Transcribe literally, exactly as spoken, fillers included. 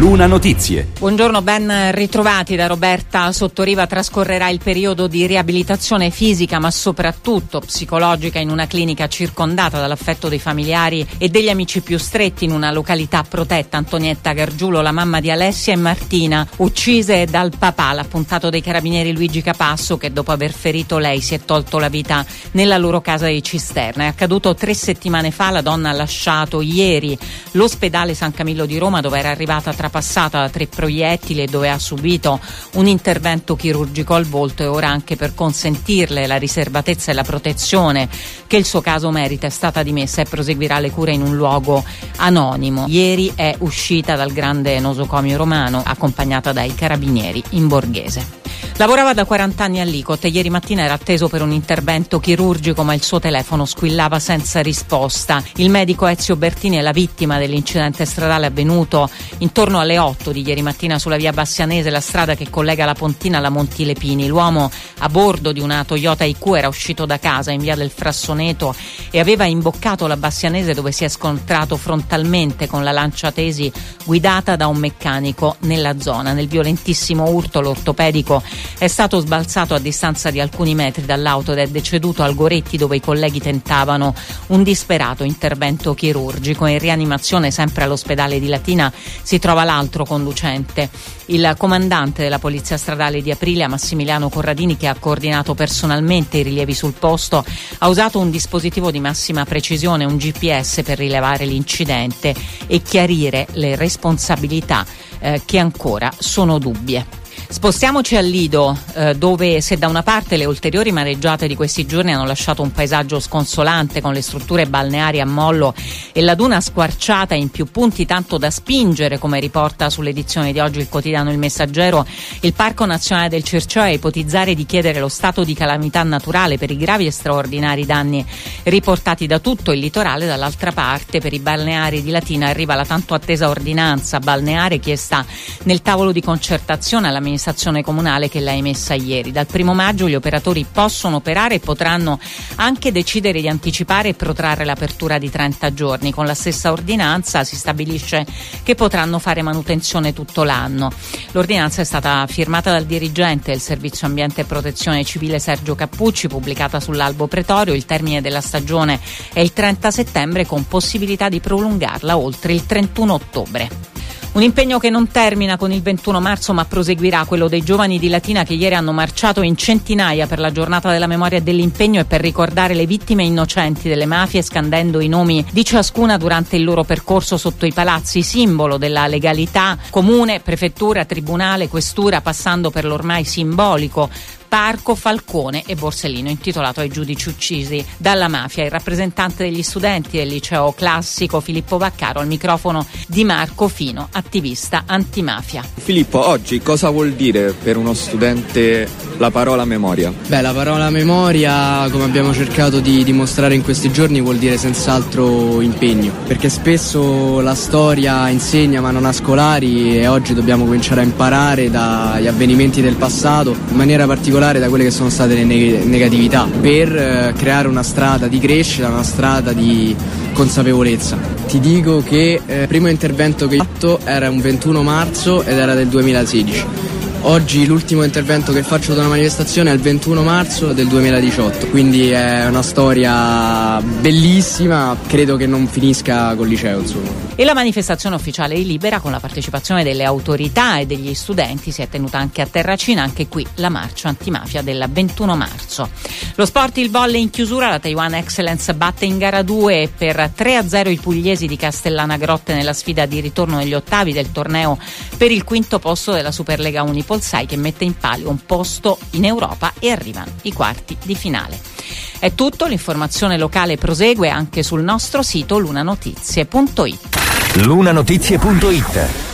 Luna Notizie. Buongiorno, ben ritrovati da Roberta Sottoriva. Trascorrerà il periodo di riabilitazione fisica ma soprattutto psicologica in una clinica circondata dall'affetto dei familiari e degli amici più stretti in una località protetta. Antonietta Gargiulo, la mamma di Alessia e Martina, uccise dal papà, l'appuntato dei carabinieri Luigi Capasso, che dopo aver ferito lei si è tolto la vita nella loro casa di Cisterna. È accaduto tre settimane fa. La donna ha lasciato ieri l'ospedale San Camillo di Roma, dove era arrivata trapassata da tre proiettili e dove ha subito un intervento chirurgico al volto, e ora, anche per consentirle la riservatezza e la protezione che il suo caso merita, è stata dimessa e proseguirà le cure in un luogo anonimo. Ieri è uscita dal grande nosocomio romano accompagnata dai carabinieri in borghese. Lavorava da quaranta anni all'Icot e ieri mattina era atteso per un intervento chirurgico, ma il suo telefono squillava senza risposta. Il medico Ezio Bertini è la vittima dell'incidente stradale avvenuto intorno alle otto di ieri mattina sulla via Bassianese, la strada che collega la Pontina alla Montilepini. L'uomo, a bordo di una Toyota I Q, era uscito da casa in via del Frassoneto e aveva imboccato la Bassianese, dove si è scontrato frontalmente con la Lanciatesi guidata da un meccanico nella zona. Nel violentissimo urto l'ortopedico è stato sbalzato a distanza di alcuni metri dall'auto ed è deceduto al Goretti, dove i colleghi tentavano un disperato intervento chirurgico. In rianimazione, sempre all'ospedale di Latina, si trova l'altro conducente, il comandante della Polizia Stradale di Aprilia, Massimiliano Corradini, che ha coordinato personalmente i rilievi sul posto. Ha usato un dispositivo di massima precisione, un G P S, per rilevare l'incidente e chiarire le responsabilità eh, che ancora sono dubbie. Spostiamoci al Lido, eh, dove, se da una parte le ulteriori mareggiate di questi giorni hanno lasciato un paesaggio sconsolante con le strutture balneari a mollo e la duna squarciata in più punti tanto da spingere, come riporta sull'edizione di oggi il quotidiano Il Messaggero, il Parco Nazionale del Circeo a ipotizzare di chiedere lo stato di calamità naturale per i gravi e straordinari danni riportati da tutto il litorale. Dall'altra parte, per i balneari di Latina arriva la tanto attesa ordinanza balneare chiesta nel tavolo di concertazione all'amministrazione comunale, che l'ha emessa ieri. Dal primo maggio gli operatori possono operare e potranno anche decidere di anticipare e protrarre l'apertura di trenta giorni. Con la stessa ordinanza si stabilisce che potranno fare manutenzione tutto l'anno. L'ordinanza è stata firmata dal dirigente del Servizio Ambiente e Protezione Civile Sergio Cappucci, pubblicata sull'Albo Pretorio. Il termine della stagione è il trenta settembre, con possibilità di prolungarla oltre il trentuno ottobre. Un impegno che non termina con il ventuno marzo, ma proseguirà, quello dei giovani di Latina, che ieri hanno marciato in centinaia per la giornata della memoria e dell'impegno e per ricordare le vittime innocenti delle mafie, scandendo i nomi di ciascuna durante il loro percorso sotto i palazzi, simbolo della legalità: comune, prefettura, tribunale, questura, passando per l'ormai simbolico Parco Falcone e Borsellino, intitolato ai giudici uccisi dalla mafia. Il rappresentante degli studenti del liceo classico Filippo Vaccaro al microfono di Marco Fino, attivista antimafia. Filippo, oggi cosa vuol dire per uno studente la parola memoria? Beh, la parola memoria, come abbiamo cercato di dimostrare in questi giorni, vuol dire senz'altro impegno, perché spesso la storia insegna ma non ha scolari, e oggi dobbiamo cominciare a imparare dagli avvenimenti del passato, in maniera particolare da quelle che sono state le neg- negatività, per eh, creare una strada di crescita, una strada di consapevolezza. Ti dico che il eh, primo intervento che ho fatto era un ventuno marzo ed era del duemilasedici. Oggi l'ultimo intervento che faccio da una manifestazione è il ventuno marzo del duemiladiciotto, quindi è una storia bellissima, credo che non finisca col liceo, insomma. E la manifestazione ufficiale di Libera, con la partecipazione delle autorità e degli studenti, si è tenuta anche a Terracina, anche qui la marcia antimafia del ventuno marzo. Lo sport, il volley in chiusura, la Taiwan Excellence batte in gara due per tre a zero i pugliesi di Castellana Grotte nella sfida di ritorno negli ottavi del torneo per il quinto posto della Superlega Unipolsai, che mette in palio un posto in Europa, e arrivano i quarti di finale. È tutto, l'informazione locale prosegue anche sul nostro sito lunanotizie punto it. lunanotizie punto it